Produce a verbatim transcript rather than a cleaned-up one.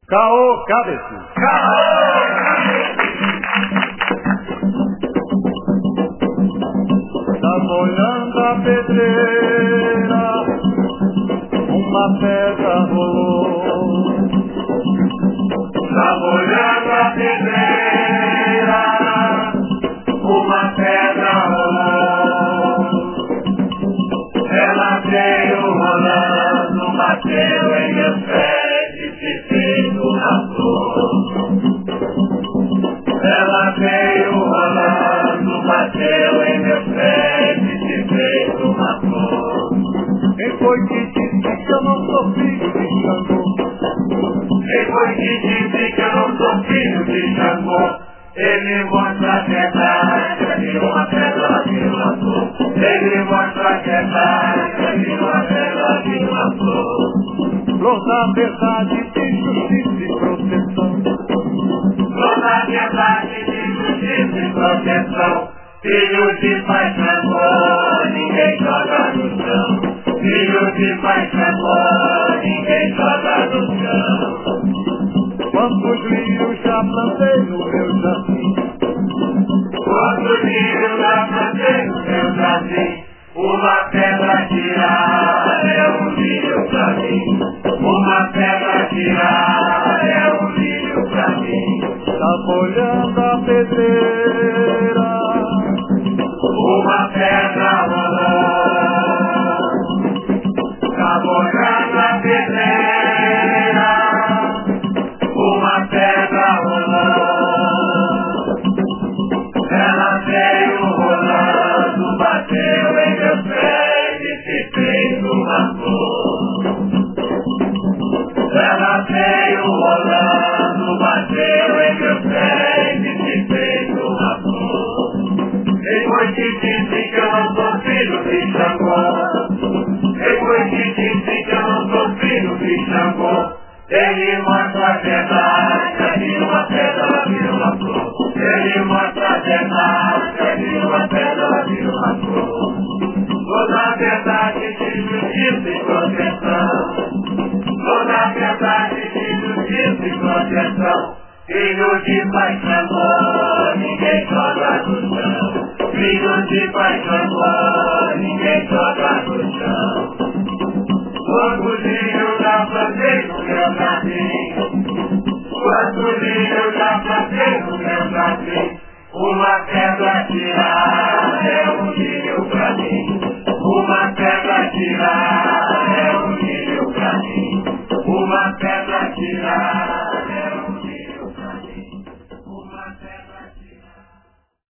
Caô, cabeça. Tá molhando a pedreira, uma pedra rolou. Tá molhando a pedreira, uma pedra rolou. Ela veio rolando, bateu em meus pés e se fez uma flor. Ela veio rolando, bateu em meus pés e se fez uma flor. Quem foi que disse que eu não sou filho de Xangô? Quem foi que disse que eu não sou filho de Xangô? Ele mostra a verdade, de uma pedra de uma flor. Ele mostra a verdade, de uma pedra de uma flor. Flor da verdade, de justiça e proteção. Flor da verdade, de justiça e proteção. Filho de Pai Xangô, ninguém joga no chão. Filho de Pai Xangô, ninguém joga no chão. Quantos lírios já plantei no meu jardim? Quantos lírios já plantei no meu jardim? Uma pedra tirar é um lírio pra mim. Uma pedra tirar é um lírio pra mim. Tá molhando a pedreira, uma pedra rolou. Tá molhando a pedreira, uma pedra rolou. Ela veio rolando, bateu em meus pés e se fez uma flor. Ela veio rolando, bateu em meus pés e se fez uma flor. Quem foi que disse que eu não sou filho de Xangô? Quem foi que disse que eu não sou filho de Xangô? Ele mostra a verdade, de uma pedra vira uma flor. Ele mostra a verdade, de uma pedra vira uma flor. Toda a verdade de justiça e proteção. Toda a verdade de justiça e proteção. Filho de Pai Xangô, ninguém joga no chão. Filho de Pai Xangô, ninguém joga no chão. Quantos lírios já plantei no meu jardim?